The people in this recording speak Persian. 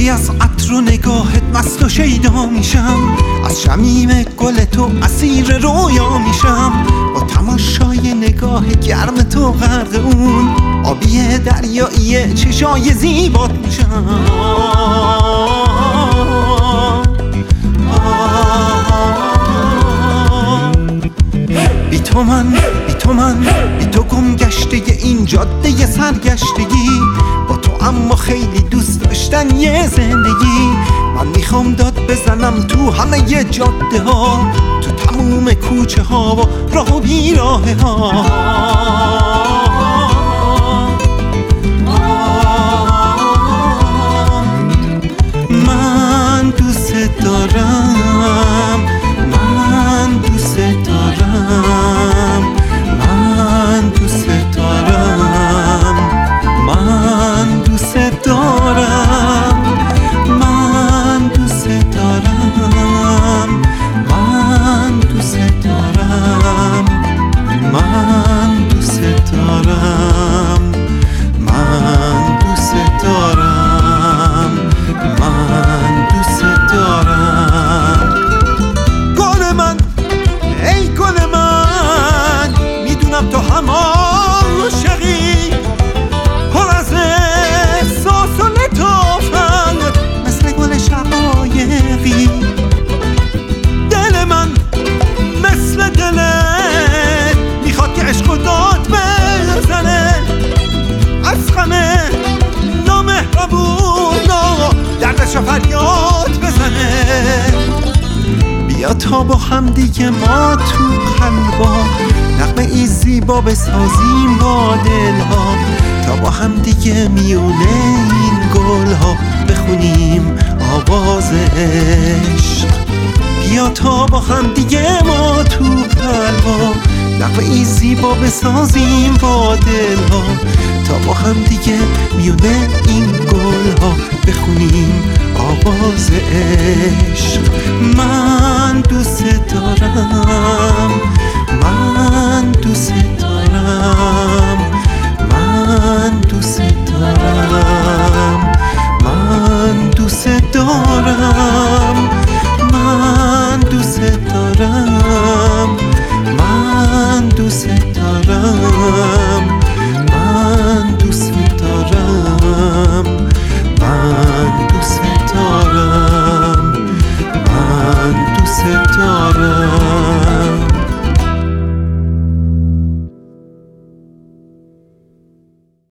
وقتی از عطر و نگاهت مست و شیدا میشم، از شمیم گل تو اسیر رویا میشم. با تماشای نگاه گرم تو غرق اون آبی دریایی چشای زیبات میشم. بی تو گم گشته این جاده سرگشتگی، با تو اما خیلی دوست داشتن یه زندگی. من میخوام داد بزنم تو همه ی جاده ها، تو تموم کوچه ها و راه و بیراه ها. من دوست دارم، من دوست دارم، من دوست دارم، من دوست دارم، من دوست دارم، من دوست دارم، من دوست دارم، من دوست دارم، من دوست دارم. گل من، ای گل من، میدونم تو هم عاشقی، پر از احساس و لطافت مثل گل شقایقی. دل من مثل دلت میخواد که عشق و داد بزنه، از غم نامهربونا دردش رو فریاد بزنه. بیا تا با هم دیگه ما تو قلبا نغمه ای زیبا بسازیم با دلها، تا با هم دیگه میونه این گلها بخونیم آواز عشق. بیا تا با هم دیگه ما تو قلبا نغمه ای زیبا بسازیم با دلها، تا با هم دیگه میونه این گلها بخونیم آواز عشق. من دوست دارم، من دوست دارم، من دوست دارم، من دوست دارم.